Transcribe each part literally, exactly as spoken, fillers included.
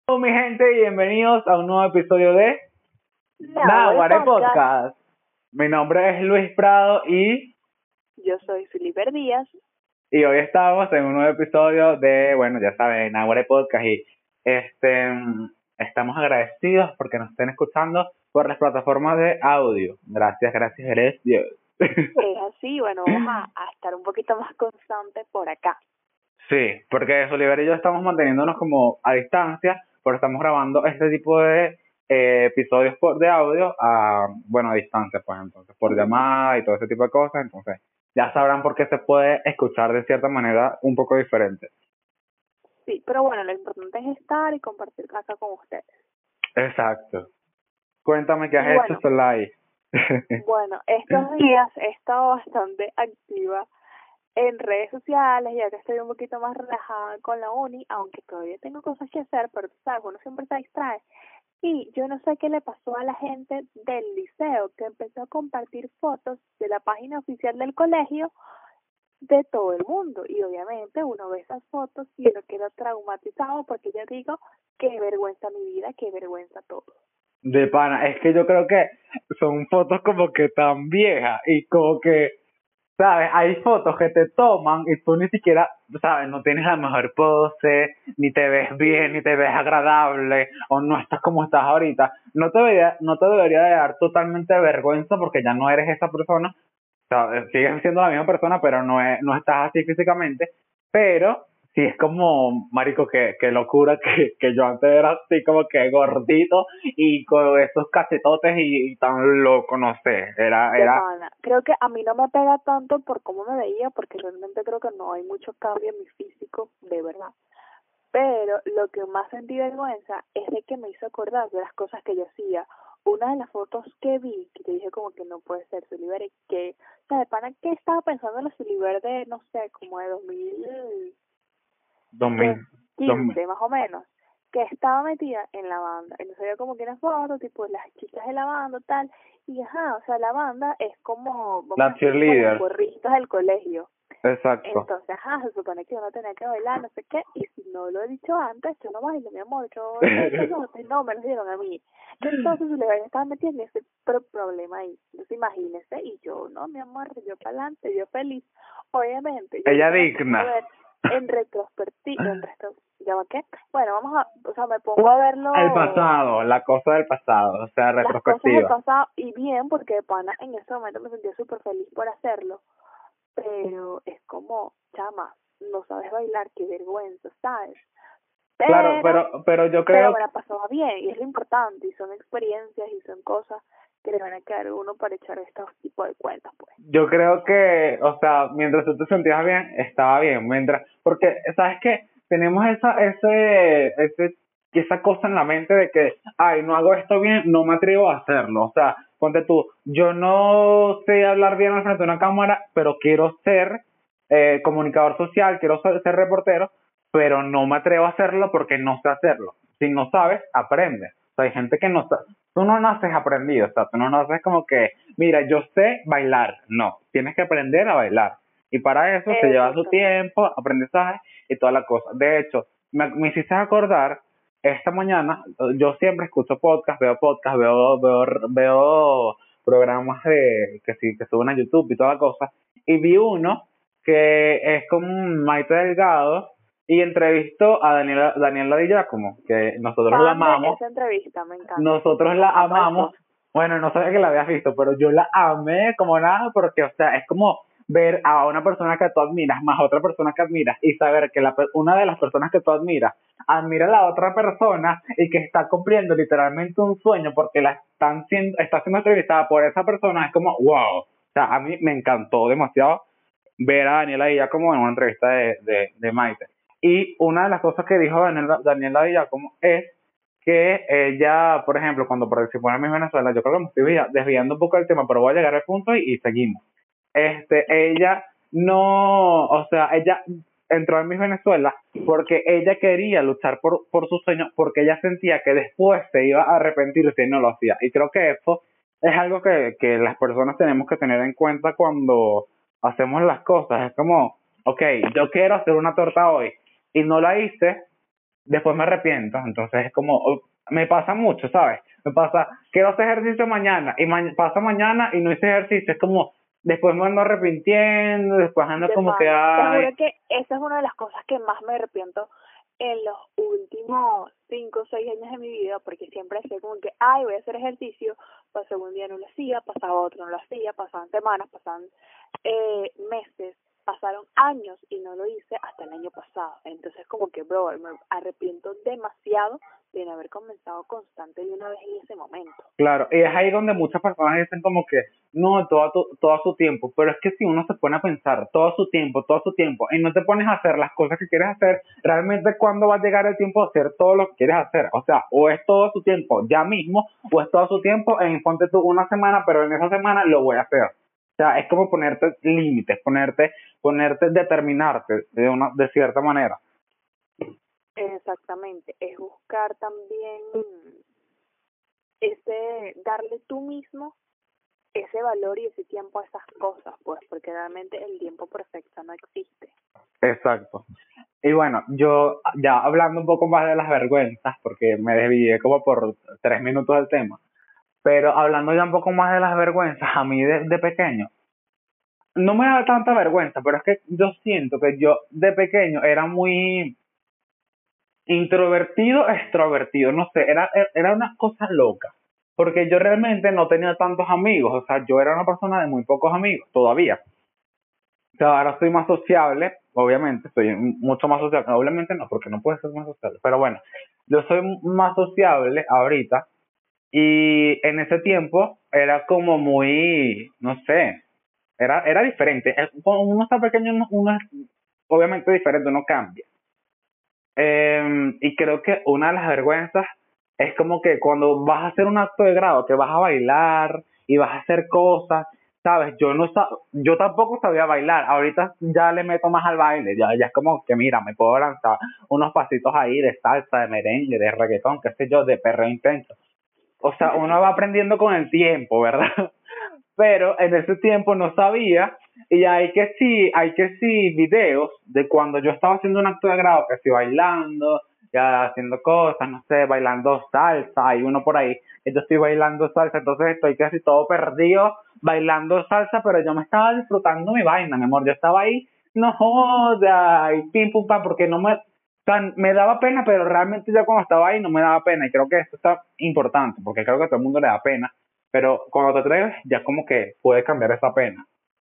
Hola mi gente, bienvenidos a un nuevo episodio de Nahuare Nahuare Podcast. Mi nombre es Luis Prado y, Yo soy Filiber Díaz. y hoy estamos en un nuevo episodio de, bueno, ya saben, Nahuare Podcast y este estamos agradecidos porque nos estén escuchando por las plataformas de audio. Gracias, gracias, eres Dios. Es así, bueno, vamos a, a estar un poquito más constantes por acá. Sí, porque Oliver y yo estamos manteniéndonos como a distancia, pero estamos grabando este tipo de eh, episodios por, de audio a, bueno, a distancia, pues entonces, por llamada y todo ese tipo de cosas, entonces ya sabrán por qué se puede escuchar de cierta manera un poco diferente. Sí, pero bueno, lo importante es estar y compartir acá con ustedes. Exacto. Cuéntame qué Y has bueno, hecho, Solai. bueno, estos días he estado bastante activa en redes sociales, ya que estoy un poquito más relajada con la uni, aunque todavía tengo cosas que hacer, pero tú sabes, uno siempre se distrae. Y yo no sé qué le pasó a la gente del liceo, que empezó a compartir fotos de la página oficial del colegio de todo el mundo. Y obviamente uno ve esas fotos y uno queda traumatizado porque yo digo, qué vergüenza mi vida, qué vergüenza todo. De pana, es que yo creo que son fotos como que tan viejas y como que, ¿sabes? Hay fotos que te toman y tú ni siquiera, ¿sabes? No tienes la mejor pose, ni te ves bien, ni te ves agradable, o no estás como estás ahorita. No te debería, no te debería de dar totalmente vergüenza porque ya no eres esa persona. O sea, sigues siendo la misma persona, pero no, es, no estás así físicamente. Pero sí es como, marico, que, que locura que, que yo antes era así como que gordito y con esos cachetotes y, y tan loco, no sé. Era, De era pana. Creo que a mí no me pega tanto por cómo me veía, porque realmente creo que no hay mucho cambio en mi físico, de verdad. Pero lo que más sentí vergüenza es de que me hizo acordar de las cosas que yo hacía. Una de las fotos que vi, que te dije como que no puede ser Suliber, que, o sea, de pana que estaba pensando en la Suliber de, no sé, como de dos mil dos mil, dos mil. quince más o menos, que estaba metida en la banda. Entonces había como que una foto, tipo las chicas de la banda, tal, y ajá, o sea, la banda es como, vamos a La decir, como los cheerleader, porristas del colegio. exacto. Entonces, ajá, se supone que uno tenía que bailar, no sé qué, y si no lo he dicho antes, yo no bailo, mi amor, yo estoy pelote, no, me lo dieron a mí. Entonces, le estaba metiendo ese pro problema ahí. Entonces, imagínese, y yo, no, mi amor, yo para adelante, yo feliz. Obviamente, yo Ella ahorita me pongo a digna. ver en retrospectiva, en retro, ¿ya va qué? Bueno, vamos a, o sea, me pongo a verlo, El pasado, la cosa del pasado, o sea, las cosas del retrospectiva. pasado, y bien, porque de pana, en ese momento me sentía súper feliz por hacerlo, pero es como, chama, no sabes bailar, qué vergüenza, ¿sabes? Claro, Pero, pero, pero yo pero creo, me la pasaba bien, y es lo importante, y son experiencias, y son cosas que le van a quedar a uno para echar estos tipos de cuentas, pues. yo creo que, o sea, mientras tú te sentías bien, estaba bien, mientras, porque, ¿sabes qué? Tenemos esa, ese, ese, esa cosa en la mente de que, ay, no hago esto bien, no me atrevo a hacerlo, o sea, ponte tú, yo no sé hablar bien al frente de una cámara, pero quiero ser eh, comunicador social, quiero ser, ser reportero, pero no me atrevo a hacerlo porque no sé hacerlo. Si no sabes, aprende. O sea, hay gente que no sabe. Tú no naces aprendido, o sea, tú no naces como que, mira, yo sé bailar. No, tienes que aprender a bailar. Y para eso se lleva su Exactamente. tiempo, aprendizaje y toda la cosa. De hecho, me, me hiciste acordar, esta mañana, yo siempre escucho podcast, veo podcast, veo, veo, veo programas de, que sí, que suben a YouTube y toda la cosa, y vi uno que es con Maite Delgado y entrevistó a Daniela, Daniela Di Giacomo, que nosotros la Fan de amamos, esa entrevista, me encanta. nosotros la Nos amo a las amamos, dos. bueno, no sabía que la habías visto, pero yo la amé como nada porque, o sea, es como ver a una persona que tú admiras más a otra persona que admiras y saber que la, una de las personas que tú admiras admira a la otra persona y que está cumpliendo literalmente un sueño porque la están siendo, está siendo entrevistada por esa persona, es como, wow, o sea, a mí me encantó demasiado ver a Daniela Villacomo en una entrevista de, de, de Maite. Y una de las cosas que dijo Daniela, Daniela Villacomo es que ella, por ejemplo, cuando participó en Miss Venezuela, yo creo que me estoy desviando un poco del tema, pero voy a llegar al punto y, y seguimos. Este, ella no, o sea, ella entró en Miss Venezuela porque ella quería luchar por, por sus sueños, porque ella sentía que después se iba a arrepentir si no lo hacía. Y creo que eso es algo que, que las personas tenemos que tener en cuenta cuando hacemos las cosas. Es como, ok, yo quiero hacer una torta hoy y no la hice, después me arrepiento, entonces es como, oh, me pasa mucho, ¿sabes? Me pasa, quiero hacer ejercicio mañana, y ma pasa mañana y no hice ejercicio, es como, después me ando arrepintiendo, después ando De como que, pana. Te ay, juro que esa es una de las cosas que más me arrepiento en los últimos cinco o seis años de mi vida, porque siempre decía como que, ay, voy a hacer ejercicio, pasaba un día no lo hacía, pasaba otro no lo hacía, pasaban semanas, pasaban eh, meses, pasaron años y no lo hice hasta el año pasado. Entonces como que, bro, me arrepiento demasiado de no haber comenzado constante de una vez en ese momento. claro, y es ahí donde muchas personas dicen como que no, todo, tu- todo su tiempo, pero es que si uno se pone a pensar todo su tiempo, todo su tiempo, y no te pones a hacer las cosas que quieres hacer, realmente cuándo va a llegar el tiempo de hacer todo lo que quieres hacer. O sea, o es todo su tiempo ya mismo, o es todo su tiempo en ponte tú una semana, pero en esa semana lo voy a hacer. O sea, es como ponerte límites, ponerte, ponerte, determinarte de una, de cierta manera. Exactamente, es buscar también ese, darle tú mismo ese valor y ese tiempo a esas cosas, pues, porque realmente el tiempo perfecto no existe. Exacto. Y bueno, yo ya hablando un poco más de las vergüenzas, porque me desvié como por tres minutos del tema, pero hablando ya un poco más de las vergüenzas, a mí de, de pequeño, no me da tanta vergüenza, pero es que yo siento que yo de pequeño era muy introvertido, extrovertido, no sé, era, era una cosa loca, porque yo realmente no tenía tantos amigos, o sea, yo era una persona de muy pocos amigos, todavía. O sea, ahora soy más sociable, obviamente, soy mucho más sociable. Obviamente no, porque no puedo ser más sociable. Pero bueno, yo soy más sociable ahorita y en ese tiempo era como muy, no sé, era, era diferente. Eh, Cuando uno está pequeño, uno, uno es obviamente diferente, uno cambia. Eh, y creo que una de las vergüenzas es como que cuando vas a hacer un acto de grado, que vas a bailar y vas a hacer cosas, sabes, yo no sa yo tampoco sabía bailar, ahorita ya le meto más al baile, ya, ya es como que mira, me puedo lanzar unos pasitos ahí de salsa, de merengue, de reggaetón, qué sé yo, de perreo intenso. O sea, uno va aprendiendo con el tiempo, ¿verdad? Pero en ese tiempo no sabía y hay que sí, hay que sí videos de cuando yo estaba haciendo un acto de grado, que estoy bailando, ya haciendo cosas, no sé, bailando salsa, hay uno por ahí, y yo estoy bailando salsa, entonces estoy casi todo perdido bailando salsa, pero yo me estaba disfrutando mi vaina, mi amor, yo estaba ahí, no joda, y pim pum pam, porque no me, o sea, me daba pena, pero realmente ya cuando estaba ahí no me daba pena, y creo que esto está importante, porque creo que a todo el mundo le da pena, pero cuando te atreves, ya como que puedes cambiar esa pena.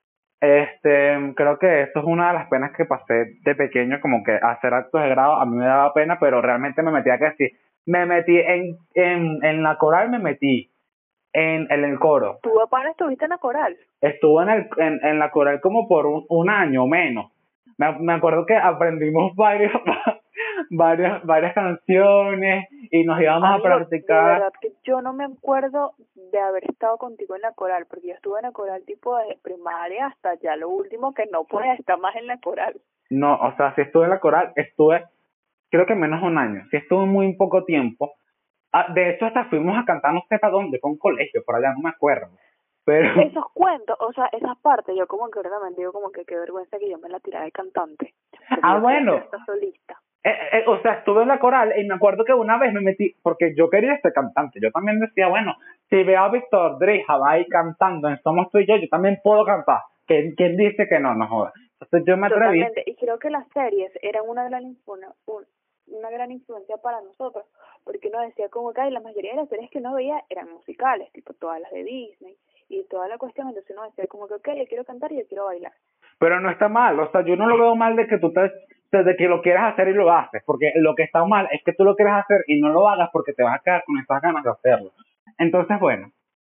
Este, creo que eso es una de las penas que pasé de pequeño, como que hacer actos de grado a mí me daba pena, pero realmente me metí a que sí. Me metí en, en, en la coral, me metí en, en el coro. ¿Tu papá no estuviste en la coral? Estuve en, el, en, en la coral como por un, un año o menos. Me, me acuerdo que aprendimos varios, varias, varias canciones y nos íbamos a Amigo, de practicar. verdad que yo no me acuerdo de haber estado contigo en la coral, porque yo estuve en la coral tipo de primaria hasta ya lo último que no pude estar más en la coral. No, o sea, si estuve en la coral, estuve creo que menos de un año, sí estuve muy poco tiempo. Ah, de hecho, hasta fuimos a cantar no sé para dónde, fue un colegio, por allá, no me acuerdo. Pero, Esos cuentos, o sea, esas partes, yo como que ahorita me digo como que qué vergüenza que yo me la tiré de cantante, porque ah, yo fui bueno, esta solista. eh, eh, o sea, estuve en la coral y me acuerdo que una vez me metí, porque yo quería ser cantante, yo también decía, bueno, si veo a Víctor Drija ahí cantando en Somos Tú y Yo, yo también puedo cantar. ¿Quién, quién dice que no? No joda. Entonces yo me atreví. Totalmente, y creo que las series eran una gran influ- un- una gran influencia para nosotros, porque uno decía como que ay, la mayoría de las series que uno veía eran musicales, tipo todas las de Disney y toda la cuestión, entonces uno decía como que ok, yo quiero cantar y yo quiero bailar. Pero no está mal, o sea, yo no lo veo mal de que tú te, de que lo quieras hacer y lo haces, porque lo que está mal es que tú lo quieres hacer y no lo hagas porque te vas a quedar con esas ganas de hacerlo. Entonces, bueno,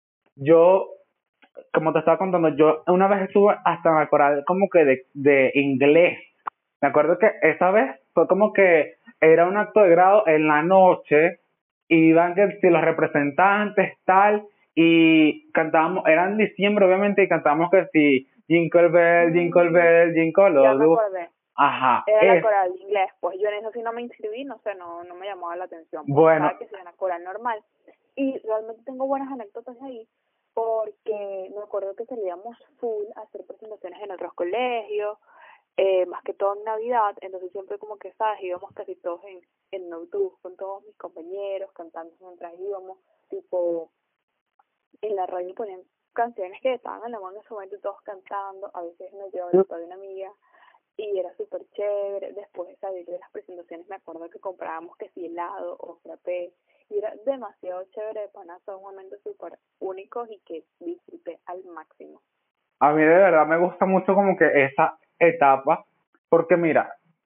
yo, como te estaba contando, yo una vez estuve hasta en la coral como que de, de inglés. Me acuerdo que esa vez fue como que era un acto de grado en la noche, y iban que si los representantes tal, y cantábamos, era en diciembre obviamente, y cantábamos que si Jingle Bell, Jingle Bell, Jingle Ya All me the-. acordé, Ajá, era la es, coral de inglés, pues yo en eso sí no me inscribí, no sé, no no me llamaba la atención, pues bueno, sabía que sería una coral normal, y realmente tengo buenas anécdotas ahí, porque me acuerdo que salíamos full a hacer presentaciones en otros colegios, eh, más que todo en Navidad, entonces siempre como que, ¿sabes? Íbamos casi todos en, en un autobús con todos mis compañeros, cantando mientras íbamos, tipo, en la radio ponían canciones que estaban en la mano en ese momento todos cantando, a veces nos llevaba el papá de una amiga, y era súper chévere. Después de salir de las presentaciones me acuerdo que comprábamos que si helado o frappé, y era demasiado chévere, de pana, son momentos súper únicos y que disfruté al máximo. A mí de verdad me gusta mucho como que esa etapa, porque mira,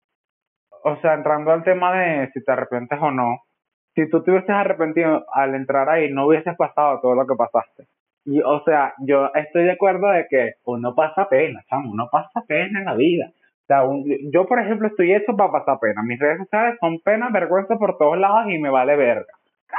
o sea, entrando al tema de si te arrepientes o no, si tú te hubieses arrepentido al entrar ahí, no hubieses pasado todo lo que pasaste. Y, o sea, yo estoy de acuerdo de que uno pasa pena, chamo, uno pasa pena en la vida. O sea, un- yo, por ejemplo, estoy hecho para pasar pena. Mis redes sociales son pena, vergüenza por todos lados y me vale verga.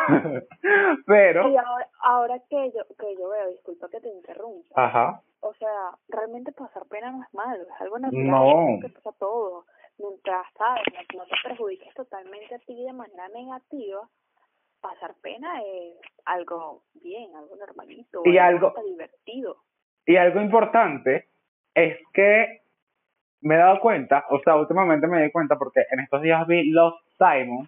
Pero, Y ahora, ahora que yo que yo veo, disculpa que te interrumpa, ajá, o sea, realmente pasar pena no es malo, es algo natural, es no. algo que pasa a todos. Mientras, ¿sabes? No, no te perjudiques totalmente a ti de manera negativa, pasar pena es algo bien, algo normalito, Y algo algo, hasta divertido. y algo importante es que me he dado cuenta, o sea, últimamente me di cuenta porque en estos días vi Los Simon.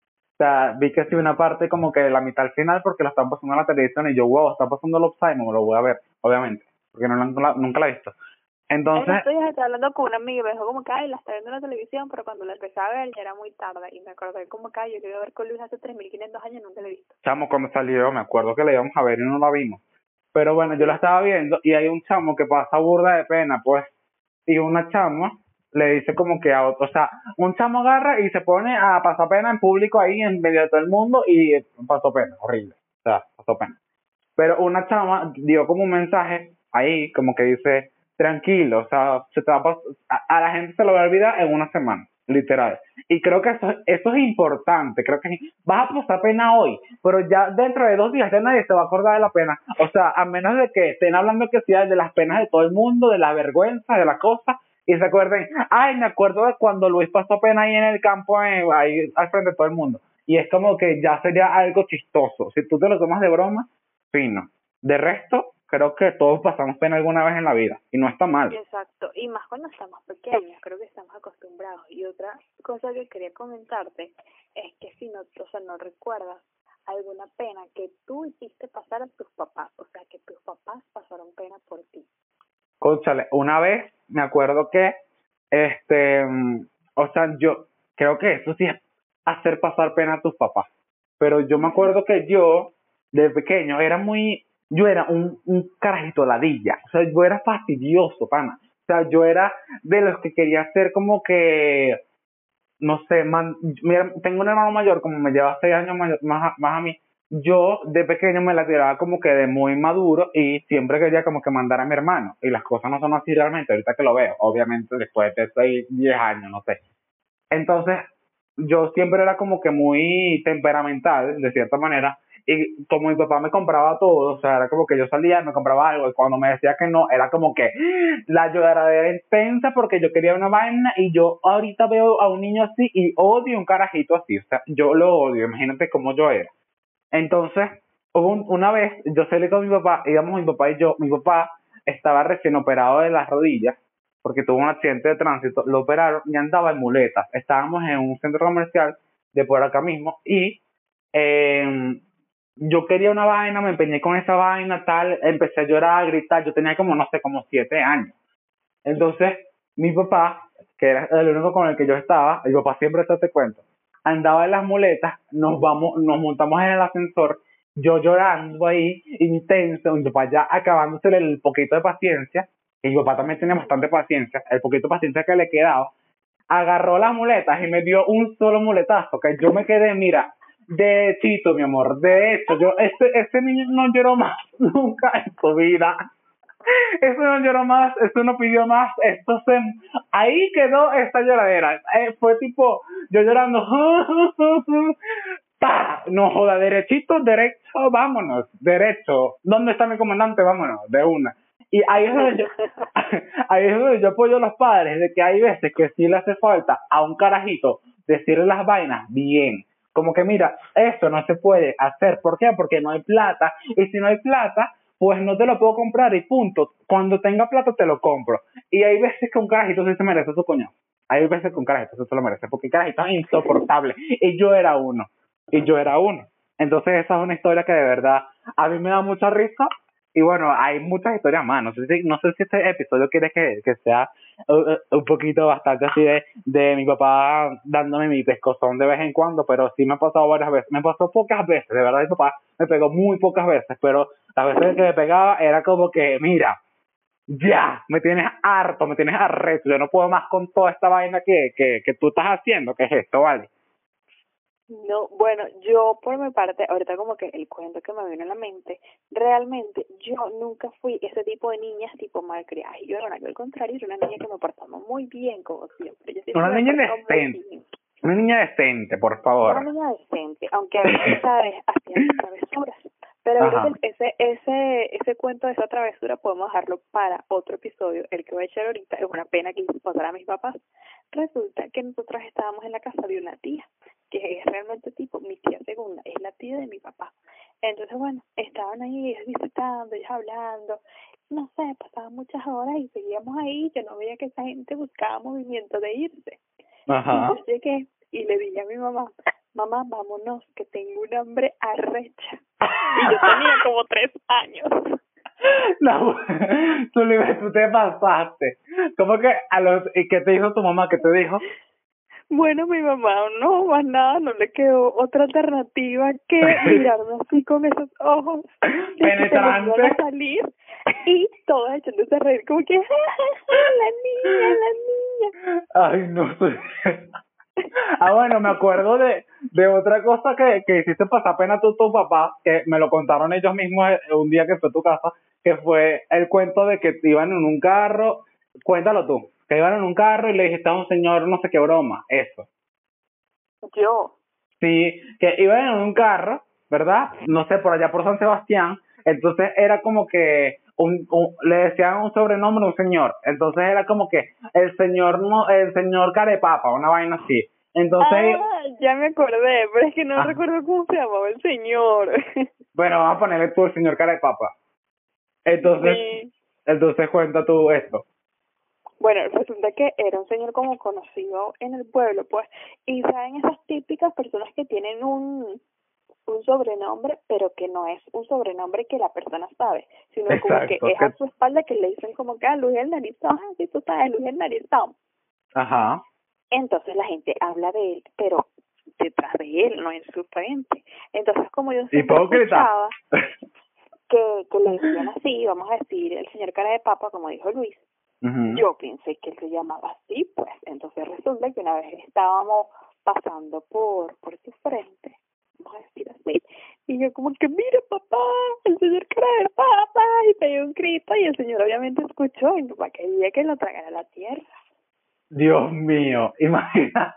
O sea, vi que sí una parte como que la mitad al final porque lo están pasando en la televisión y yo, wow, está pasando Love Simon, lo voy a ver, obviamente, porque no la- nunca, la, nunca la he visto. En Entonces, estos días estaba hablando con una amiga y me dijo como que, ay, la está viendo en la televisión, pero cuando la empecé a ver ya era muy tarde. Y me acordé como que, ay, yo quería ver con Luis hace tres mil quinientos años y nunca la he visto. chamo, cuando salió, me acuerdo que la íbamos a ver y no la vimos. Pero bueno, yo la estaba viendo y hay un chamo que pasa burda de pena, pues, y una chama le dice como que a otro, o sea, un chamo agarra y se pone a pasar pena en público ahí en medio de todo el mundo y eh, pasó pena, horrible, o sea, pasó pena. Pero una chama dio como un mensaje ahí, como que dice, tranquilo, o sea, se te va a, pas- a, a la gente se lo va a olvidar en una semana, literal. Y creo que eso, eso es importante, creo que vas a pasar pena hoy, pero ya dentro de dos días ya nadie se va a acordar de la pena. O sea, a menos de que estén hablando que sea de las penas de todo el mundo, de la vergüenza, de las cosas, y se acuerden, ay, me acuerdo de cuando Luis pasó pena ahí en el campo, eh, ahí al frente de todo el mundo. Y es como que ya sería algo chistoso. Si tú te lo tomas de broma, fino. De resto, creo que todos pasamos pena alguna vez en la vida y no está mal. Exacto, y más cuando estamos pequeños, creo que estamos acostumbrados. Y otra cosa que quería comentarte es que si no, o sea, no recuerdas alguna pena que tú hiciste pasar a tus papás, o sea, que tus papás pasaron pena por ti. Cónchale, una vez me acuerdo que, este, mm, o sea, yo creo que eso sí es hacer pasar pena a tus papás. Pero yo me acuerdo que yo, de pequeño, era muy, yo era un, un carajito ladilla. O sea, yo era fastidioso, pana. O sea, yo era de los que quería ser como que no sé, man, mira, tengo un hermano mayor, como me lleva seis años mayor- más, a- más a mí, yo de pequeño me la tiraba como que de muy maduro y siempre quería como que mandar a mi hermano. Y las cosas no son así realmente, ahorita que lo veo, obviamente después de seis, diez años, no sé. Entonces, yo siempre era como que muy temperamental, de cierta manera, y como mi papá me compraba todo, o sea, era como que yo salía, me compraba algo, y cuando me decía que no, era como que la lloradera intensa porque yo quería una vaina, y yo ahorita veo a un niño así y odio un carajito así, o sea, yo lo odio, imagínate cómo yo era. Entonces, hubo un- una vez, yo salí con mi papá, íbamos mi papá y yo, mi papá estaba recién operado de las rodillas, porque tuvo un accidente de tránsito, lo operaron y andaba en muletas. Estábamos en un centro comercial de por acá mismo y eh, yo quería una vaina, me empeñé con esa vaina, tal, empecé a llorar, a gritar, yo tenía como, no sé, como siete años. Entonces, mi papá, que era el único con el que yo estaba, mi papá siempre esto te cuento, andaba en las muletas, nos vamos, nos montamos en el ascensor, yo llorando ahí, intenso, mi papá ya acabándose el poquito de paciencia, y mi papá también tiene bastante paciencia, el poquito de paciencia que le quedaba, agarró las muletas y me dio un solo muletazo, que yo me quedé, mira, derechito, mi amor, de hecho, yo, este, este niño no lloró más nunca en su vida. Eso no lloró más, eso no pidió más, esto se... Ahí quedó esta lloradera. Eh, fue tipo, yo llorando, ¡pa! No joda, derechito, derecho, vámonos, derecho. ¿Dónde está mi comandante? Vámonos, de una. Y ahí es donde yo, ahí es donde yo apoyo a los padres, de que hay veces que sí le hace falta a un carajito decirle las vainas bien. Como que mira, esto no se puede hacer. ¿Por qué? Porque no hay plata. Y si no hay plata, pues no te lo puedo comprar y punto. Cuando tenga plata te lo compro. Y hay veces que un carajito sí se merece su coño. Hay veces que un carajito sí se lo merece, porque el carajito es insoportable. Y yo era uno. Y yo era uno. Entonces esa es una historia que de verdad a mí me da mucha risa. Y bueno, hay muchas historias más. No sé si, no sé si este episodio quiere que, que sea uh, un poquito bastante así de, de mi papá dándome mi pescozón de vez en cuando, pero sí me ha pasado varias veces. Me pasó pocas veces, de verdad mi papá me pegó muy pocas veces, pero las veces que me pegaba era como que, mira, ya, me tienes harto, me tienes arrecho, yo no puedo más con toda esta vaina que, que, que tú estás haciendo, que es esto, ¿vale? No, bueno, yo por mi parte, ahorita como que el cuento que me vino a la mente, realmente yo nunca fui ese tipo de niñas tipo malcriadas. Yo era una, yo al contrario, era una niña que me portaba muy bien, como siempre. Yo siempre Una me niña portaba muy decente, bien. una niña decente, por Una favor. niña decente, aunque a veces, ¿sabes?, hacía sus travesuras. Pero yo creo Ajá. que ese, ese, ese cuento de esa travesura podemos dejarlo para otro episodio. El que voy a echar ahorita es una pena que hice pasar a mis papás. Resulta que nosotros estábamos en la casa de una tía, que es realmente tipo mi tía segunda, es la tía de mi papá. Entonces, bueno, estaban ahí ellos visitando, ellos hablando, no sé, pasaban muchas horas y seguíamos ahí. Yo no veía que esa gente buscaba movimiento de irse. Ajá. Y yo llegué y le dije a mi mamá, mamá, vámonos, que tengo un hambre arrecha. Y yo tenía como tres años. No, tú, le- tú te pasaste. ¿Cómo que a los y qué te dijo tu mamá? ¿Qué te dijo? Bueno, mi mamá, no, más nada, no le quedó otra alternativa que mirarme así con esos ojos de que se nos iban Penetrante. a salir y todas echándose a reír como que, ¡ja, ja, ja, la niña, la niña! Ay, no sé. Ah, bueno, me acuerdo de, de otra cosa que, que hiciste pasar pena tú, tu papá, que me lo contaron ellos mismos eh, un día que fue a tu casa, que fue el cuento de que iban en un carro, cuéntalo tú, que iban en un carro y le dijiste a un señor no sé qué broma, eso. Yo, Sí, que iban en un carro, ¿verdad? No sé, por allá por San Sebastián, entonces era como que un, un- le decían un sobrenombre a un señor, entonces era como que el señor no, el señor Carepapa, una vaina así. Entonces, ah, ya me acordé, pero es que no ah, recuerdo cómo se llamaba el señor. bueno, vamos a ponerle tú el señor Carepapa. Entonces, Sí. entonces cuenta tú esto. Bueno, resulta que era un señor como conocido en el pueblo, pues, y saben esas típicas personas que tienen un, un sobrenombre, pero que no es un sobrenombre que la persona sabe, sino como que Exacto, es que, a su espalda que le dicen como que, ah, Luis el Narizón, ah, sí, tú sabes, Luis el Narizón. ajá, Entonces la gente habla de él, pero detrás de él, no en su frente. Entonces, como yo siempre hipócrita. escuchaba que, que le decían así, vamos a decir, el señor cara de papa, como dijo Luis, Ujú. yo pensé que él se llamaba así, pues. Entonces resulta que una vez estábamos pasando por por su frente, vamos a decir así, y yo como que, mira papá, el señor cara de papa, y pegué un grito, y el señor obviamente escuchó, y mi papá quería que lo tragara a la tierra. Dios mío, imagina.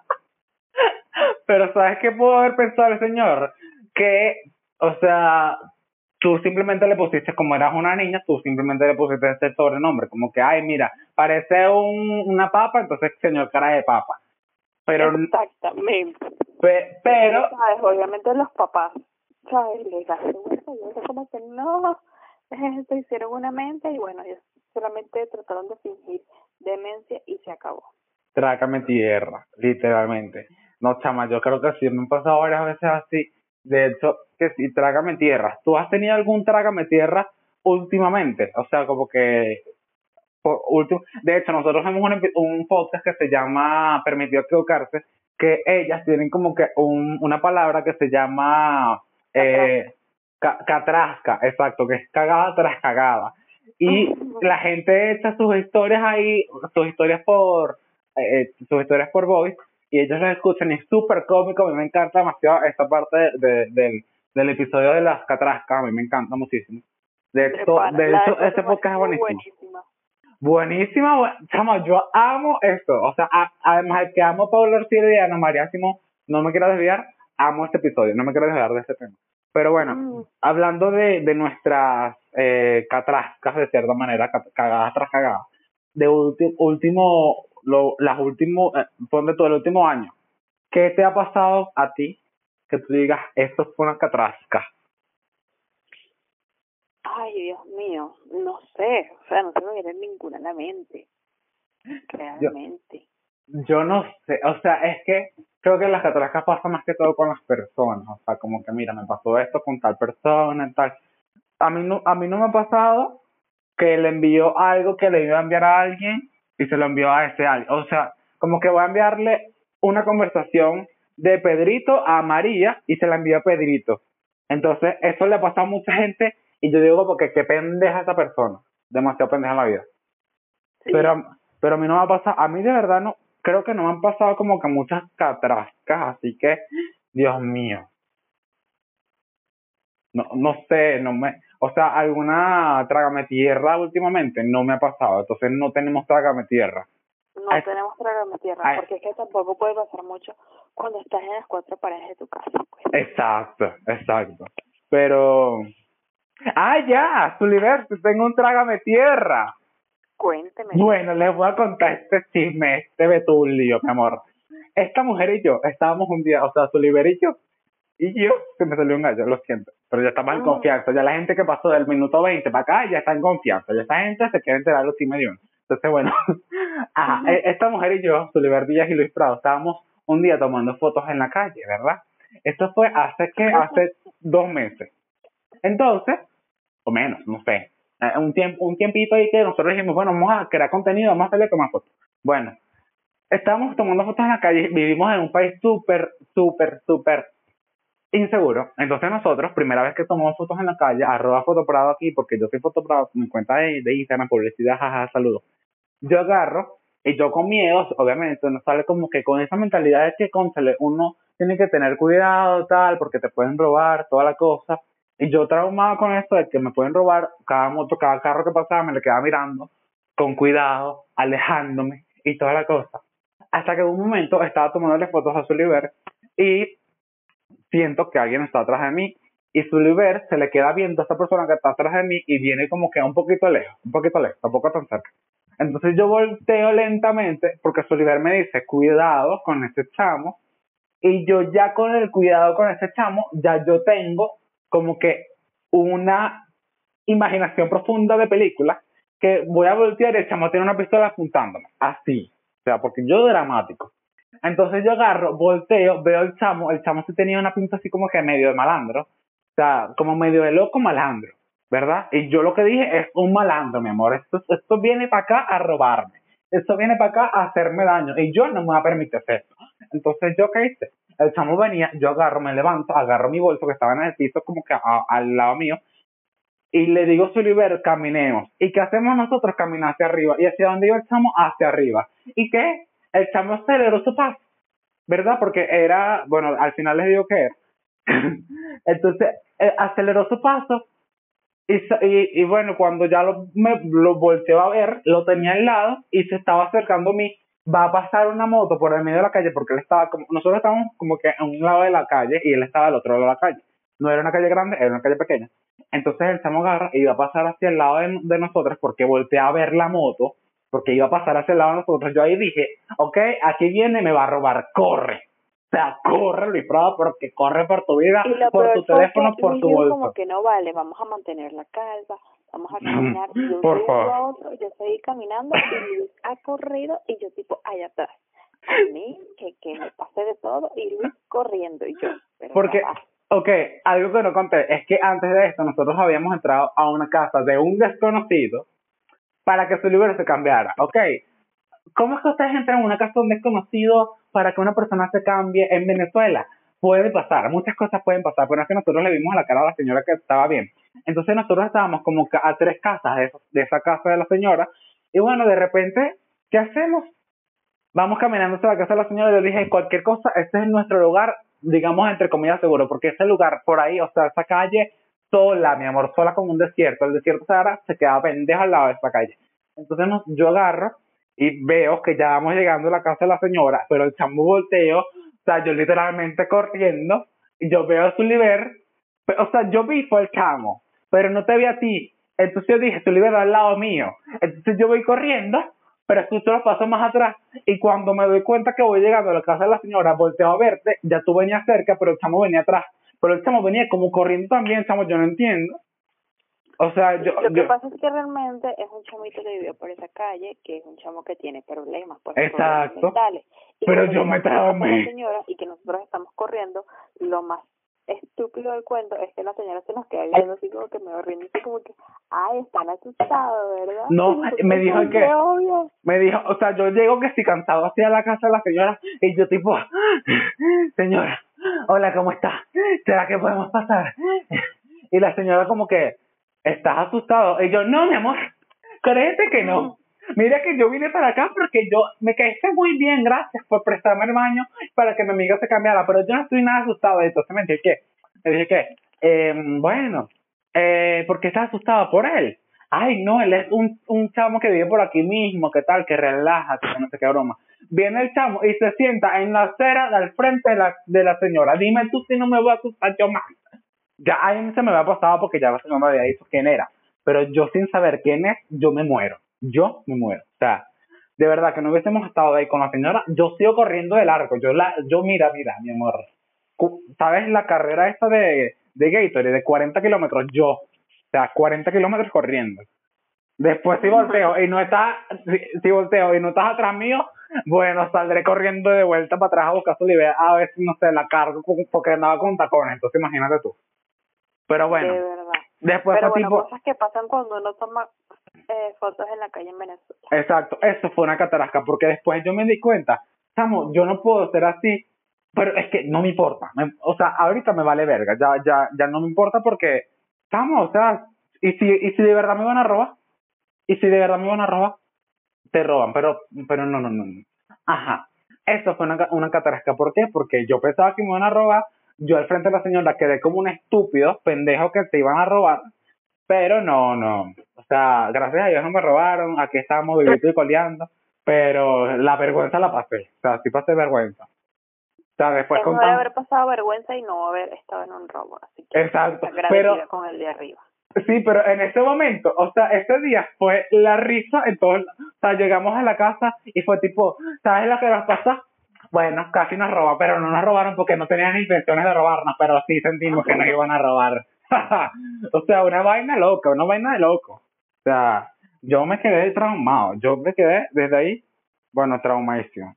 Pero ¿sabes qué pudo haber pensado el señor? Que, o sea, tú simplemente le pusiste, como eras una niña, tú simplemente le pusiste este sobrenombre, como que, ay, mira, parece un, una papa, entonces señor cara de papa. Pero, Exactamente. pe- Entonces, pero, ¿sabes? Obviamente los papás, ¿sabes? Les da vergüenza, yo sé como que no, eh, se hicieron una mente y bueno, ellos solamente trataron de fingir demencia y se acabó. trágame tierra, literalmente. No, chama, yo creo que sí, me han pasado varias veces así. De hecho, que sí, trágame tierra. ¿Tú has tenido algún trágame tierra últimamente? O sea, como que por último, de hecho, nosotros tenemos un, epi- un podcast que se llama Permitió equivocarse, que ellas tienen como que un, una palabra que se llama Atrás. eh, ca- catrasca, exacto, que es cagada tras cagada. Y la gente echa sus historias ahí, sus historias por, eh, eh, sus historias por voice, y ellos las escuchan y es súper cómico. A mí me encanta demasiado esta parte de, de- del, del episodio de las catrascas, a mí me encanta muchísimo. De De hecho, pana, de la de hecho, José ese María podcast es estuvo buenísimo. buenísima. Buenísima, bu- chama, yo amo esto. O sea, a- además de que amo a Pablo Ortiz y a Ana María Simón, no me quiero desviar, amo este episodio, no me quiero desviar de este tema. Pero bueno, Mm, hablando de, de nuestras eh, catrascas, de cierta manera, ca- cagadas tras cagadas, de ulti- último, lo, las últimos, eh, ponte todo el último año, ¿qué te ha pasado a ti que tú digas, esto fue una catrasca? Ay, Dios mío, no sé, o sea, no se me viene ninguna a la mente, Yo, realmente. yo no sé, o sea, es que creo que las cataracas pasan más que todo con las personas, o sea, como que mira, me pasó esto con tal persona y tal. A mí no, a mí no me ha pasado que le envió algo que le iba a enviar a alguien y se lo envió a ese alguien. O sea, como que voy a enviarle una conversación de Pedrito a María y se la envió a Pedrito. Entonces, eso le ha pasado a mucha gente y yo digo porque qué pendeja esa persona. Demasiado pendeja en la vida. Sí, Pero, pero a mí no me ha pasado, a mí de verdad no, creo que no me han pasado como que muchas catrascas, así que, Dios mío. No, no sé, no me, o sea, alguna trágame tierra últimamente no me ha pasado, entonces no tenemos trágame tierra. no Ay, tenemos programa tierra, ay, porque es que tampoco puede pasar mucho cuando estás en las cuatro paredes de tu casa, pues. exacto, exacto. Pero, ah, ya, Suliver, te tengo un trágame tierra. Cuéntemelo. Bueno, les voy a contar este chisme, este betulio, mi amor. Esta mujer y yo estábamos un día, o sea, Suliver y yo, y yo, se me salió un gallo, lo siento, pero ya estamos en Mm, confianza. Ya la gente que pasó del minuto veinte para acá ya está en confianza. Ya esta gente se quiere enterar los chismes de uno. Entonces, bueno, ajá, ujú. e- esta mujer y yo, Suliber Díaz y Luis Prado, estábamos un día tomando fotos en la calle, ¿verdad? Esto fue hace que, hace dos meses. Entonces, o menos, no sé, eh, un tiempo, un tiempito ahí que nosotros dijimos, bueno, vamos a crear contenido, vamos a hacerle tomar fotos. Bueno, estábamos tomando fotos en la calle, vivimos en un país súper, súper, súper inseguro. Entonces nosotros, primera vez que tomamos fotos en la calle, arroba fotoprado aquí, porque yo soy fotoprado, mi cuenta de, de Instagram, publicidad, jaja, saludos. Yo agarro y yo con miedo, obviamente, uno sale como que con esa mentalidad de que, cónchale, uno tiene que tener cuidado, tal, porque te pueden robar, toda la cosa. Y yo traumado con esto de que me pueden robar cada moto, cada carro que pasaba, me le quedaba mirando, con cuidado, alejándome y toda la cosa. Hasta que en un momento estaba tomándole fotos a Suliver y siento que alguien está atrás de mí y Suliver se le queda viendo a esta persona que está atrás de mí y viene como que un poquito lejos, un poquito lejos, tampoco tan cerca. Entonces yo volteo lentamente porque Suliver me dice, cuidado con ese chamo, y yo ya con el cuidado con ese chamo, ya yo tengo como que una imaginación profunda de película que voy a voltear y el chamo tiene una pistola apuntándome, así, o sea, porque yo dramático. Entonces yo agarro, volteo, veo el chamo, el chamo sí tenía una pinta así como que medio de malandro, o sea, como medio de loco malandro, ¿verdad? Y yo lo que dije es un malandro, mi amor, esto, esto viene para acá a robarme, esto viene para acá a hacerme daño, y yo no me voy a permitir hacer esto. Entonces yo, ¿qué hice? El chamo venía, yo agarro, me levanto, agarro mi bolso que estaba en el piso como que a- al lado mío, y le digo a Suliber, caminemos. ¿Y qué hacemos nosotros? Caminar hacia arriba. ¿Y hacia dónde iba el chamo? Hacia arriba. ¿Y qué? El chamo aceleró su paso, ¿verdad? Porque era, bueno, al final les digo que era. Entonces, eh, aceleró su paso y, y, y bueno, cuando ya lo, me, lo volteó a ver, lo tenía al lado y se estaba acercando a mí. Va a pasar una moto por el medio de la calle porque él estaba como, nosotros estábamos como que a un lado de la calle y él estaba al otro lado de la calle. No era una calle grande, era una calle pequeña. Entonces el chamo agarra y iba a pasar hacia el lado de, de nosotros porque voltea a ver la moto, porque iba a pasar hacia el lado de nosotros. Yo ahí dije, ok, aquí viene, me va a robar, corre. O sea, corre, Luis Prado, porque corre por tu vida, Y lo por peor tu fue que teléfono, por Luis tu dijo como bolso. que no vale, vamos a mantener la calma, vamos a caminar y de un Por segundo favor. a otro yo seguí caminando y Luis ha corrido y yo tipo allá atrás. A mí que, que me pase de todo y Luis corriendo y yo, pero ya Porque, va. ok, algo que no conté es que antes de esto nosotros habíamos entrado a una casa de un desconocido para que su libro se cambiara. Ok, ¿cómo es que ustedes entran a una casa de un desconocido para que una persona se cambie en Venezuela? Puede pasar, muchas cosas pueden pasar, pero es que nosotros le vimos a la cara a la señora que estaba bien. Entonces nosotros estábamos como que a tres casas de, eso- de esa casa de la señora y bueno, de repente, ¿qué hacemos? Vamos caminando hasta la casa de la señora y yo dije, cualquier cosa, este es nuestro lugar, digamos, entre comillas, seguro, porque ese lugar por ahí, o sea, esa calle sola, mi amor, sola como un desierto, el desierto Sahara se queda pendejo al lado de esa calle. Entonces nos, yo agarro y veo que ya vamos llegando a la casa de la señora, pero el chamo volteo, o sea, yo literalmente corriendo, y yo veo a Suliber, o sea, yo vi fue el chamo, pero no te vi a ti. Entonces yo dije, Suliber al lado mío. Entonces yo voy corriendo, pero escucho los pasos más atrás y cuando me doy cuenta que voy llegando a la casa de la señora, volteo a verte, ya tú venías cerca, pero el chamo venía atrás. Pero el chamo venía como corriendo también, chamo, yo no entiendo. O sea, yo... Lo que yo pasa es que realmente es un chamito que vivió por esa calle, que es un chamo que tiene problemas, pues problemas exacto. mentales. Y Pero cuando yo me llegamos a la casa de la traumé. señora y que nosotros estamos corriendo, lo más estúpido del cuento es que la señora se nos queda viendo así como que me riendo, así como que, ay, están asustados, ¿verdad? No, Y nosotros, me dijo "Ay, que... qué obvio". Me dijo, o sea, yo llego que si cansado hacia la casa de la señora y yo tipo, señora, hola, ¿cómo está? ¿Será que podemos pasar? Y la señora como que, ¿estás asustado? Y yo, no, mi amor, créete que no. Mira que yo vine para acá porque yo me caíste muy bien, gracias por prestarme el baño para que mi amiga se cambiara, pero yo no estoy nada asustado. Entonces me dije que, me dije que, eh, bueno, eh, ¿por qué estás asustado por él? Ay, no, él es un, un chamo que vive por aquí mismo, que tal, que relaja, que no sé qué broma. Viene el chamo y se sienta en la acera al frente de la, de la señora. Dime tú si no me voy a asustar yo más. Ya ahí se me había pasado porque ya la señora me había dicho quién era. Pero yo sin saber quién es, yo me muero. Yo me muero. O sea, de verdad que no hubiésemos estado ahí con la señora, yo sigo corriendo del arco. Yo, la, yo mira, mira, mi amor. ¿Sabes la carrera esta de, de Gatorade de cuarenta kilómetros? Yo. O sea, cuarenta kilómetros corriendo. Después si volteo y no estás, si, si volteo y no estás atrás mío, bueno, saldré corriendo de vuelta para atrás a buscar su Olivia a ver si, no sé, la cargo porque andaba con tacones, entonces imagínate tú. Pero bueno, de verdad. después Pero fue bueno, tipo... cosas que pasan cuando uno toma eh, fotos en la calle en Venezuela. Exacto, eso fue una catarasca, porque después yo me di cuenta, chamo, yo no puedo ser así, pero es que no me importa, me, o sea, ahorita me vale verga, ya, ya, ya no me importa porque, chamo, o sea, y si, y si de verdad me van a robar, y si de verdad me van a robar, te roban, pero, pero no, no, no, no. Ajá, eso fue una, una catarasca, ¿por qué? Porque yo pensaba que me iban a robar, yo al frente de la señora quedé como un estúpido, pendejo que te iban a robar, pero no, no. O sea, gracias a Dios no me robaron. Aquí estábamos viviendo y coleando. Pero la vergüenza la pasé. O sea, sí pasé vergüenza. O sea, después Es mejor contan... haber pasado vergüenza y no haber estado en un robo, así que Exacto. agradecida Pero, con el de arriba. sí, pero en ese momento, o sea, ese día fue la risa en todos. O sea, llegamos a la casa y fue tipo, ¿sabes lo que nos pasa? Bueno, casi nos roban, pero no nos robaron porque no tenían intenciones de robarnos, pero sí sentimos que nos iban a robar. O sea, una vaina loca, una vaina de loco. O sea, yo me quedé traumado, yo me quedé desde ahí, bueno, traumadísimo.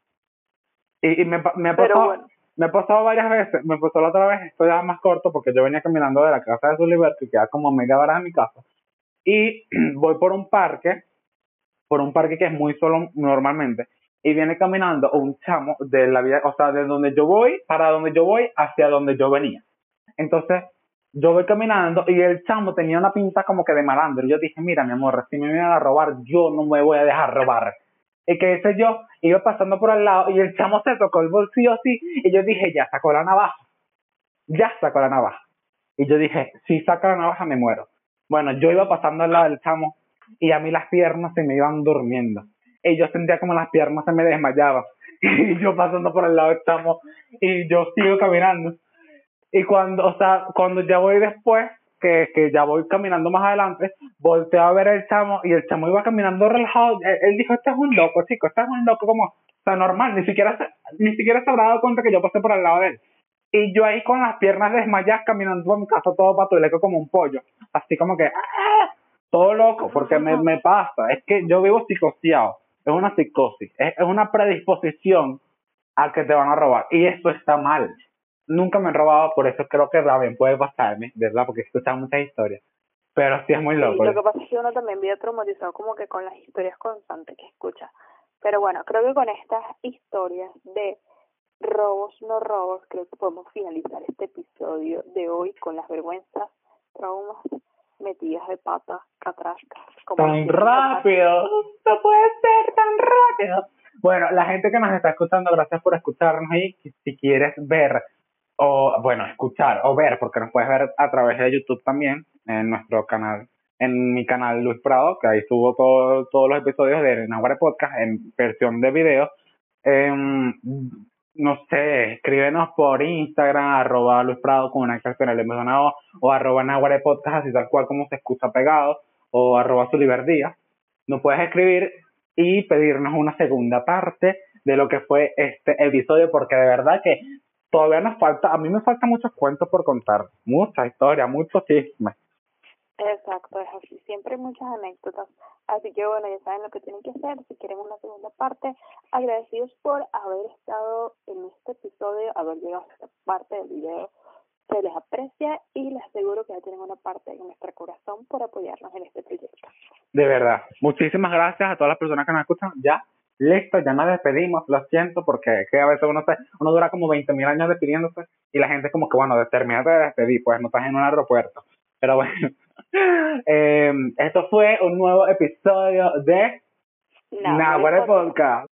Y, y me, pa- me ha Pero pasado, bueno, me ha pasado varias veces, me pasó la otra vez, esto ya más corto porque yo venía caminando de la casa de Sullivan, que queda como a media hora de mi casa, y voy por un parque, por un parque que es muy solo normalmente, y viene caminando un chamo de la vida, o sea, de donde yo voy, para donde yo voy, hacia donde yo venía. Entonces, yo voy caminando y el chamo tenía una pinta como que de malandro. Yo dije, mira, mi amor, si me vienen a robar, yo no me voy a dejar robar. Y que ese yo iba pasando por al lado y el chamo se tocó el bolsillo así y yo dije, ya sacó la navaja, ya sacó la navaja. Y yo dije, si saca la navaja me muero. Bueno, yo iba pasando al lado del chamo y a mí las piernas se me iban durmiendo. Y yo sentía como las piernas se me desmayaban. Y yo pasando por el lado del chamo y yo sigo caminando. Y cuando, o sea, cuando ya voy después, que, que ya voy caminando más adelante, volteo a ver el chamo y el chamo iba caminando relajado. Él, él dijo, este es un loco, chico, este es un loco como, o sea, normal, ni siquiera se, ni siquiera se habrá dado cuenta que yo pasé por al lado de él. Y yo ahí con las piernas desmayadas caminando por mi casa todo patuleco como un pollo. Así como que, ¡ah! Todo loco, porque me, me pasa. Es que yo vivo psicoseado. Es una psicosis. Es, es una predisposición a que te van a robar. Y esto está mal. Nunca me han robado, por eso creo que también puede pasarme, ¿verdad? Porque he escuchado muchas historias. Pero sí es muy sí, loco. lo que pasa es que uno también vive traumatizado como que con las historias constantes que escucha. Pero bueno, creo que con estas historias de robos, no robos, creo que podemos finalizar este episodio de hoy con las vergüenzas, traumas, metidas de pata, catrascas. Como Tan rápido, no puede ser tan rápido. Bueno, la gente que nos está escuchando, gracias por escucharnos y si quieres ver o, bueno, escuchar o ver, porque nos puedes ver a través de YouTube también, en nuestro canal, en mi canal Luis Prado, que ahí subo todo, todos los episodios de Nahuare Podcast en versión de video. Eh, no sé, escríbenos por Instagram, arroba Luis Prado con una excepción en vez de O, o arroba Nahuare Podcast, así tal cual como se escucha pegado, o arroba su liberdía. Nos puedes escribir y pedirnos una segunda parte de lo que fue este episodio, porque de verdad que todavía nos falta, a mí me faltan muchos cuentos por contar, mucha historia, muchos chismes. Exacto, es así. Siempre hay muchas anécdotas. Así que bueno, ya saben lo que tienen que hacer. Si quieren una segunda parte, agradecidos por haber estado en este episodio, haber llegado a esta parte del video. Se les aprecia y les aseguro que ya tienen una parte en nuestro corazón por apoyarnos en este proyecto. De verdad. Muchísimas gracias a todas las personas que nos escuchan. Ya, listo, ya nos despedimos. Lo siento porque es que a veces uno, se, uno dura como veinte mil años despidiéndose y la gente como que, bueno, termina de despedir, pues no estás en un aeropuerto. Pero bueno, eh, esto fue un nuevo episodio de Nahuatl Nahuatl Podcast. Podcast.